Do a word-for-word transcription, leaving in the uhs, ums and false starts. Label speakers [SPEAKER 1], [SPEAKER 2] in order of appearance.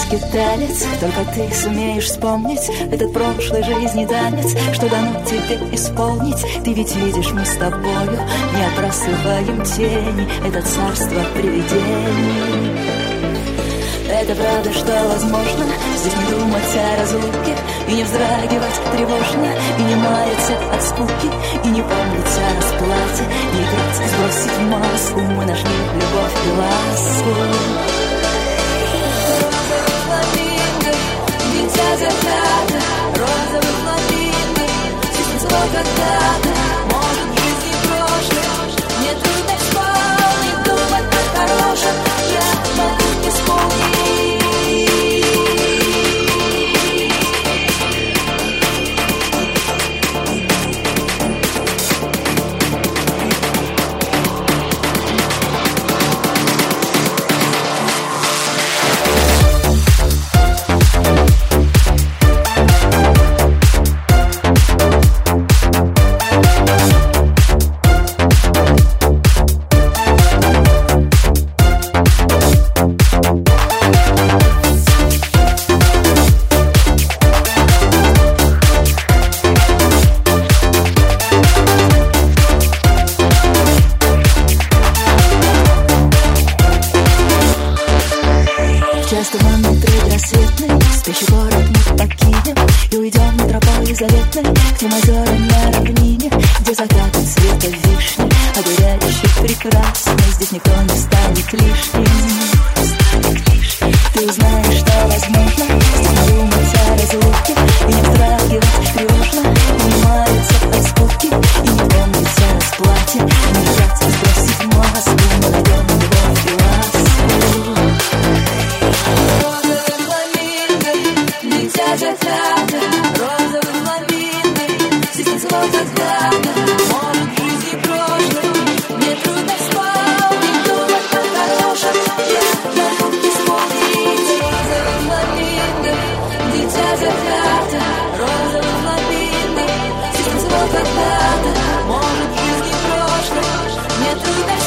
[SPEAKER 1] скиталец, только ты сумеешь вспомнить этот прошлой жизни танец, что дано тебе исполнить. Ты ведь видишь, мы с тобою не отбрасываем тени, это царство привидений. Это правда, что возможно здесь не думать о разлуке, и не вздрагивать тревожно, и не маяться от скуки, и не помнить о расплате, не играть, сбросить маску. Мы нашли любовь и ласку. Розовый фламинго, дитя заката, розовый фламинго, снится когда-то, может, в жизни прошлой. Мне трудно вспомнить, думать о хорошем, я могу исполнить. Часто в ванной предрассветной спящий город мы покинем и уйдем метрополии заветной к тем озерам на равнине, где закаты цвета вишни, обуряющий прекрасный. Здесь никто не станет лишним. Ты узнаешь, что возможно здесь не думать о разлуке, и не вздрагивать тревожно, и не маяться от скуки, и не помнить о расплате, не играть, сбросить маску. Мы найдем любовь и ласку. Розовый фламинго, дитя заката, розовый фламинго, снится когда-то, может, в жизни прошлой. Мне трудно вспомнить, думать о хорошем, я могу исполнить. Розовый фламинго, дитя заката, розовый фламинго, снится когда-то, может, в жизни прошлой. Мне трудно